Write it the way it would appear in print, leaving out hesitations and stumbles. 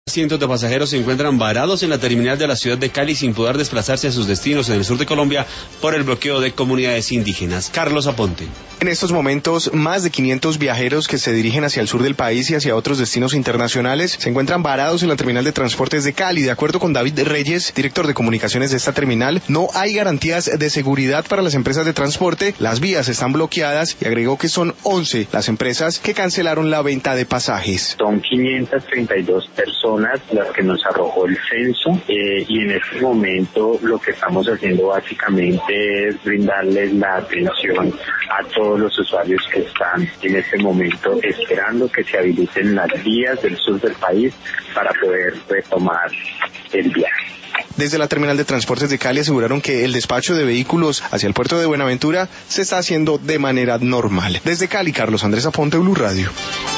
Cientos de pasajeros se encuentran varados en la terminal de la ciudad de Cali sin poder desplazarse a sus destinos en el sur de Colombia por el bloqueo de comunidades indígenas. Carlos Aponte. En estos momentos, más de 500 viajeros que se dirigen hacia el sur del país y hacia otros destinos internacionales se encuentran varados en la terminal de transportes de Cali. De acuerdo con David Reyes, director de comunicaciones de esta terminal, no hay garantías de seguridad para las empresas de transporte, las vías están bloqueadas y agregó que son 11 las empresas que cancelaron la venta de pasajes. Son 532 personas las que nos arrojó el censo y en este momento lo que estamos haciendo básicamente es brindarles la atención a todos los usuarios que están en este momento esperando que se habiliten las vías del sur del país para poder retomar el viaje. Desde la terminal de transportes de Cali aseguraron que el despacho de vehículos hacia el puerto de Buenaventura se está haciendo de manera normal. Desde Cali, Carlos Andrés Aponte, Blue Radio.